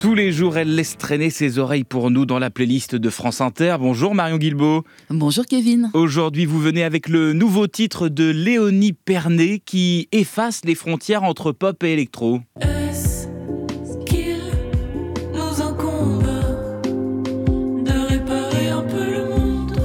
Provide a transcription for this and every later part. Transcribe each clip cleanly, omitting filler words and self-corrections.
Tous les jours, elle laisse traîner ses oreilles pour nous dans la playlist de France Inter. Bonjour Marion Guilbault. Bonjour Kevin. Aujourd'hui, vous venez avec le nouveau titre de Léonie Pernet qui efface les frontières entre pop et électro. Est-ce qu'il nous incombe de réparer un peu le monde ?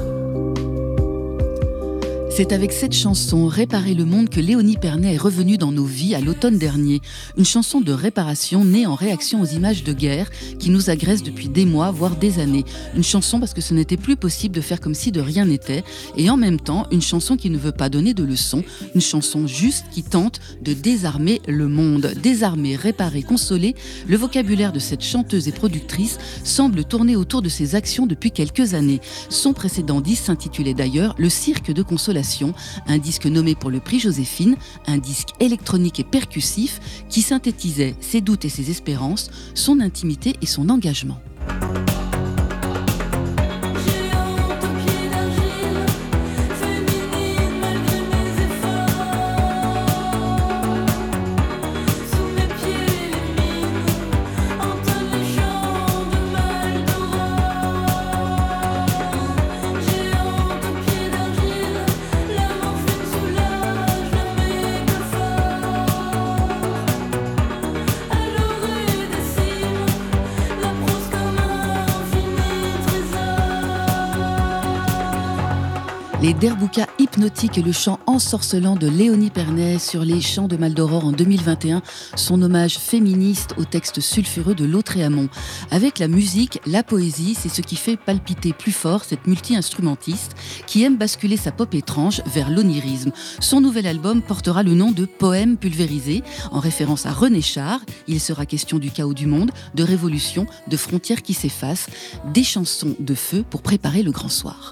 C'est avec cette chanson « Réparer le monde » que Léonie Pernet est revenue dans nos vies à l'automne dernier. Une chanson de réparation née en réaction aux images de guerre qui nous agressent depuis des mois, voire des années. Une chanson parce que ce n'était plus possible de faire comme si de rien n'était. Et en même temps, une chanson qui ne veut pas donner de leçons. Une chanson juste qui tente de désarmer le monde. Désarmer, réparer, consoler. Le vocabulaire de cette chanteuse et productrice semble tourner autour de ses actions depuis quelques années. Son précédent disque s'intitulait d'ailleurs « Le cirque de consolation ». Un disque nommé pour le prix Joséphine, un disque électronique et percussif qui synthétisait ses doutes et ses espérances, son intimité et son engagement. Les derboukas hypnotiques et le chant ensorcelant de Léonie Pernet sur les champs de Maldoror en 2021, son hommage féministe au texte sulfureux de Lautréamont. Avec la musique, la poésie, c'est ce qui fait palpiter plus fort cette multi-instrumentiste qui aime basculer sa pop étrange vers l'onirisme. Son nouvel album portera le nom de Poèmes pulvérisés, en référence à René Char. Il sera question du chaos du monde, de révolution, de frontières qui s'effacent, des chansons de feu pour préparer le grand soir.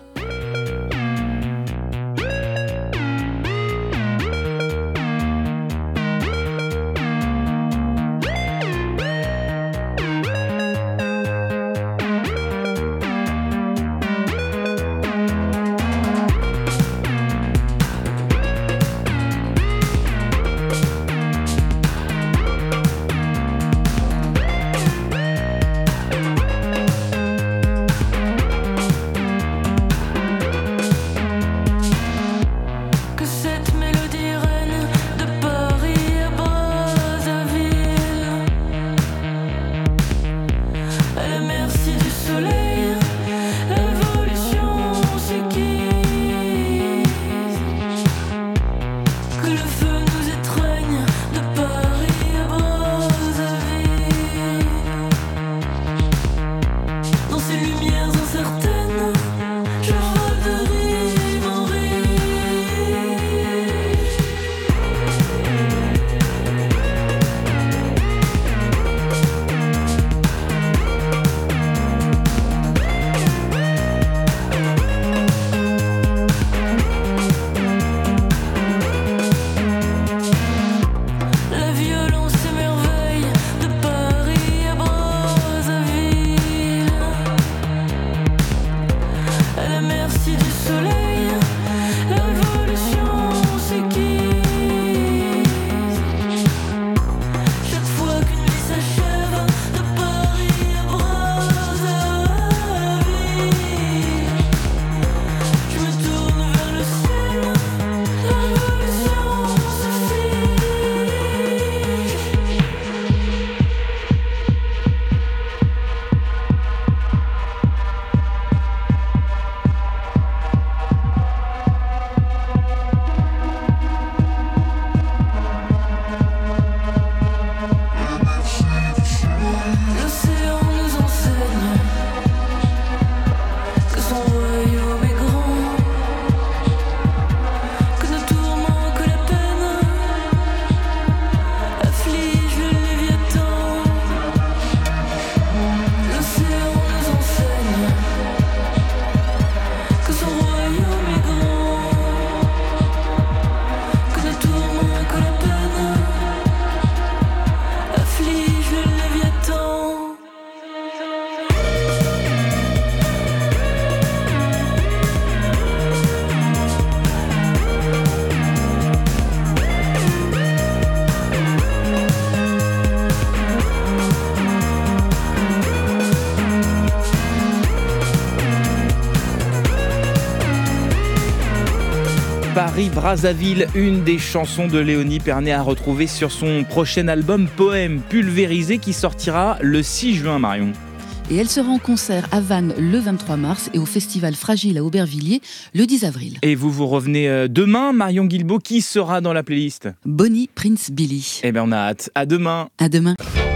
Paris-Brazzaville, une des chansons de Léonie Pernet à retrouver sur son prochain album Poème Pulvérisé qui sortira le 6 juin, Marion. Et elle sera en concert à Vannes le 23 mars et au Festival Fragile à Aubervilliers le 10 avril. Et vous revenez demain, Marion Guilbault, qui sera dans la playlist ? Bonnie Prince Billy. Eh bien, on a hâte. À demain. À demain.